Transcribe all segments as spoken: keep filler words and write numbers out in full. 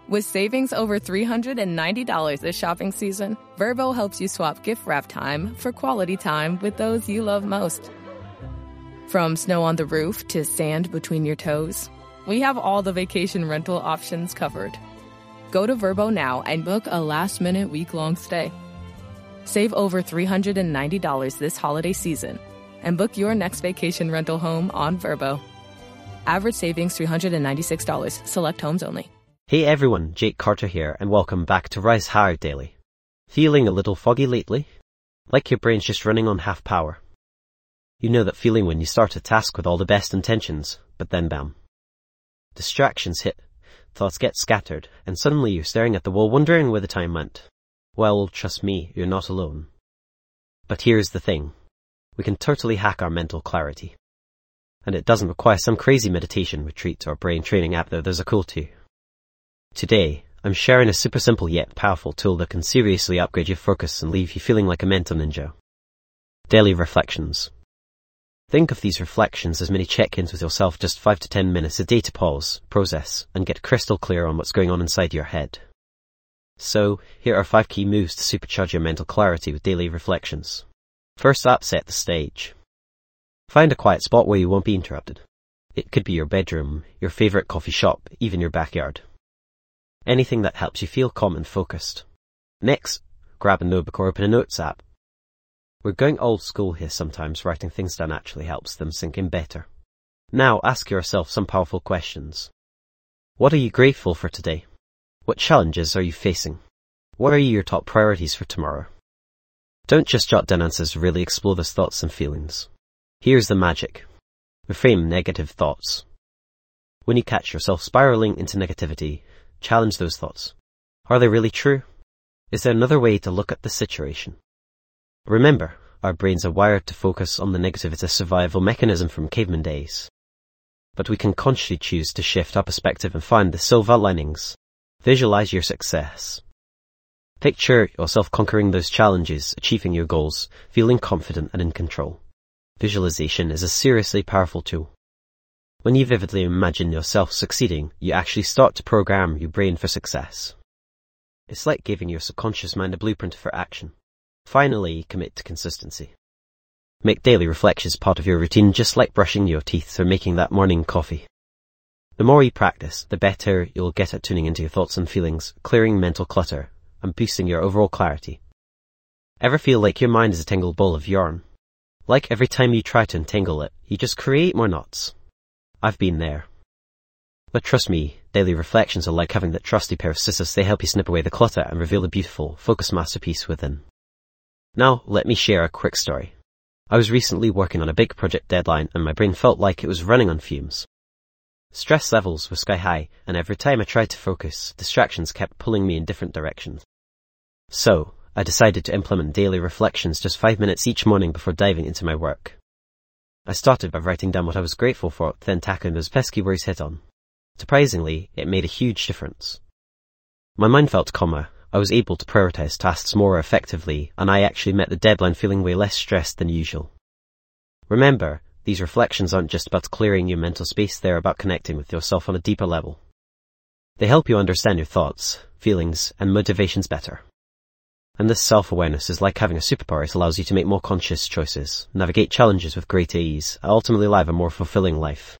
With savings over three hundred ninety dollars this shopping season, Vrbo helps you swap gift wrap time for quality time with those you love most. From snow on the roof to sand between your toes, we have all the vacation rental options covered. Go to Vrbo now and book a last-minute week-long stay. Save over three hundred ninety dollars this holiday season and book your next vacation rental home on Vrbo. Average savings three hundred ninety-six dollars. Select homes only. Hey everyone, Jake Carter here, and welcome back to Rise Higher Daily. Feeling a little foggy lately? Like your brain's just running on half power? You know that feeling when you start a task with all the best intentions, but then bam. Distractions hit, thoughts get scattered, and suddenly you're staring at the wall wondering where the time went. Well, trust me, you're not alone. But here's the thing. We can totally hack our mental clarity. And it doesn't require some crazy meditation retreat or brain training app though there's a cool to. Today, I'm sharing a super simple yet powerful tool that can seriously upgrade your focus and leave you feeling like a mental ninja. Daily reflections. Think of these reflections as mini check-ins with yourself, just five to ten minutes a day to pause, process, and get crystal clear on what's going on inside your head. So, here are five key moves to supercharge your mental clarity with daily reflections. First up, set the stage. Find a quiet spot where you won't be interrupted. It could be your bedroom, your favorite coffee shop, even your backyard. Anything that helps you feel calm and focused. Next, grab a notebook or open a notes app. We're going old school here sometimes, writing things down actually helps them sink in better. Now ask yourself some powerful questions. What are you grateful for today? What challenges are you facing? What are your top priorities for tomorrow? Don't just jot down answers, really explore those thoughts and feelings. Here's the magic. Reframe negative thoughts. When you catch yourself spiraling into negativity, challenge those thoughts. Are they really true? Is there another way to look at the situation? Remember, our brains are wired to focus on the negative. It's a survival mechanism from caveman days. But we can consciously choose to shift our perspective and find the silver linings. Visualize your success. Picture yourself conquering those challenges, achieving your goals, feeling confident and in control. Visualization is a seriously powerful tool. When you vividly imagine yourself succeeding, you actually start to program your brain for success. It's like giving your subconscious mind a blueprint for action. Finally, commit to consistency. Make daily reflections part of your routine, just like brushing your teeth or making that morning coffee. The more you practice, the better you'll get at tuning into your thoughts and feelings, clearing mental clutter, and boosting your overall clarity. Ever feel like your mind is a tangled ball of yarn? Like every time you try to untangle it, you just create more knots. I've been there. But trust me, daily reflections are like having that trusty pair of scissors. They help you snip away the clutter and reveal the beautiful, focused masterpiece within. Now, let me share a quick story. I was recently working on a big project deadline and my brain felt like it was running on fumes. Stress levels were sky high, and every time I tried to focus, distractions kept pulling me in different directions. So, I decided to implement daily reflections just five minutes each morning before diving into my work. I started by writing down what I was grateful for, then tackling those pesky worries head on. Surprisingly, it made a huge difference. My mind felt calmer, I was able to prioritize tasks more effectively, and I actually met the deadline feeling way less stressed than usual. Remember, these reflections aren't just about clearing your mental space, they're about connecting with yourself on a deeper level. They help you understand your thoughts, feelings, and motivations better. And this self-awareness is like having a superpower. It allows you to make more conscious choices, navigate challenges with greater ease, and ultimately live a more fulfilling life.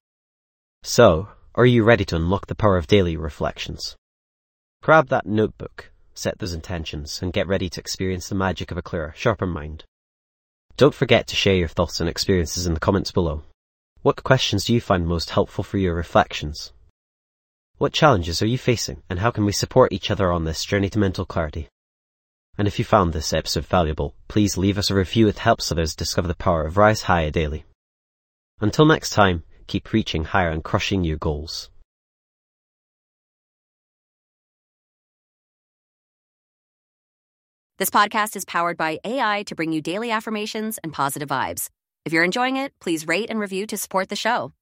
So, are you ready to unlock the power of daily reflections? Grab that notebook, set those intentions, and get ready to experience the magic of a clearer, sharper mind. Don't forget to share your thoughts and experiences in the comments below. What questions do you find most helpful for your reflections? What challenges are you facing, and how can we support each other on this journey to mental clarity? And if you found this episode valuable, please leave us a review. It helps others discover the power of Rise Higher Daily. Until next time, keep reaching higher and crushing your goals. This podcast is powered by A I to bring you daily affirmations and positive vibes. If you're enjoying it, please rate and review to support the show.